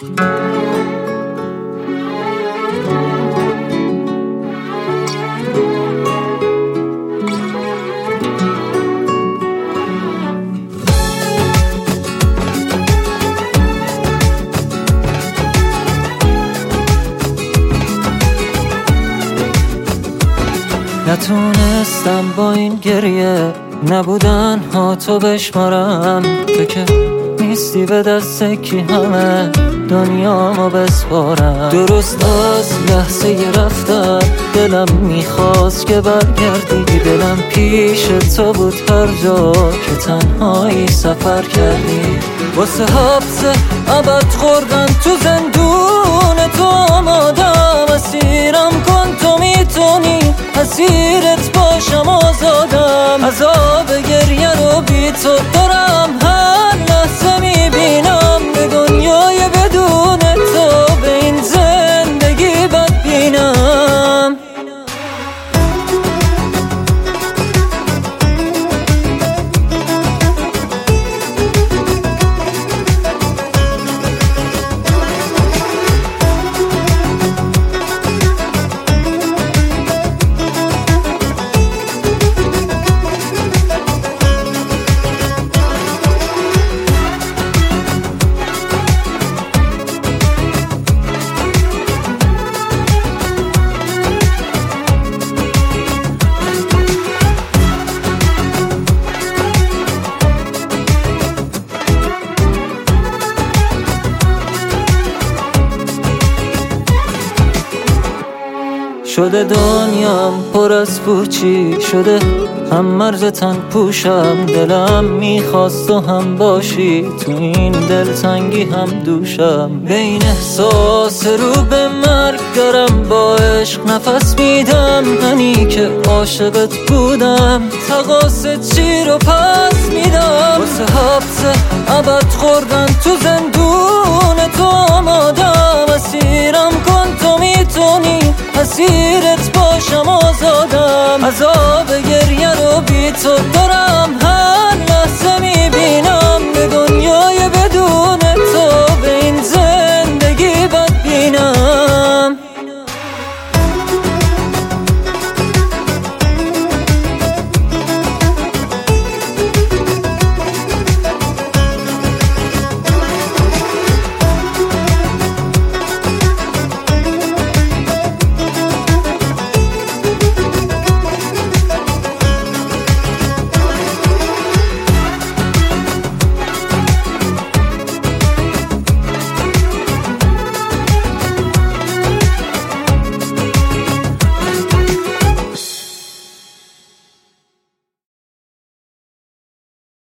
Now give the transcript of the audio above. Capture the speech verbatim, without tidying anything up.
نتونستم با این گریه نبودن ها تو بشمارم. تو که نیستی به دست کی همه دنیامو بسپارم. درست از لحظه ی رفتن دلم میخواست که برگردی. دلم پیش تو بود هر جا که تنهایی سفر کردی. واسه حبس ابد خوردن تو زندون تو آمادم. اسیرم کن تو میتونی اسیرت باشم آزادم. عذاب گریه رو بی تو دارم هر لحظه میبینم. به دنیای بدون تو به این زندگی بدبینم. شده دنیام پر از پوچی شده، هم مرز تن پوشم. دلم میخواست تو هم باشی تو این دلتنگی هم دوشم. بین احساس رو به مرگ دارم با عشق نفس میدم. منی که عاشقت بودم تقاصد چی رو پس میدم. واسه حبس ابد خوردن تو زندون تو آمادم. اسیرم کن تو میتونی اسیرت باشم آزادم. عذاب گریه رو بی تو دارم